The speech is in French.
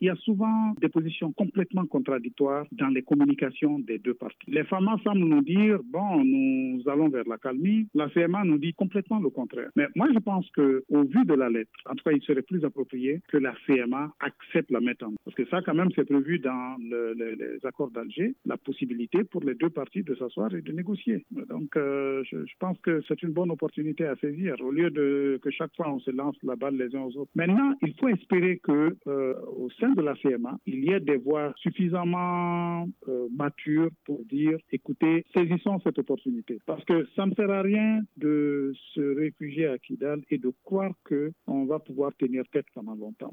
il y a souvent des positions complètement contradictoires dans les communications des deux parties. Les FAMA semblent nous dire, bon, nous allons vers la calmie. La CMA nous dit complètement le contraire. Mais moi, je pense qu'au vu de la lettre, en tout cas, il serait plus approprié que la CMA accepte la méthode. Parce que ça, quand même, c'est prévu dans les accords d'Alger, la possibilité pour les deux parties de s'asseoir et de négocier. Donc, je pense que c'est une bonne opportunité à saisir, au lieu que chaque fois on se lance la balle les uns aux autres. Maintenant, il faut espérer que au sein de la CMA, il y ait des voix suffisamment matures pour dire, écoutez, saisissons cette opportunité. Parce que ça ne sert à rien de se réfugier à Kidal et de croire qu'on va pouvoir tenir tête pendant longtemps.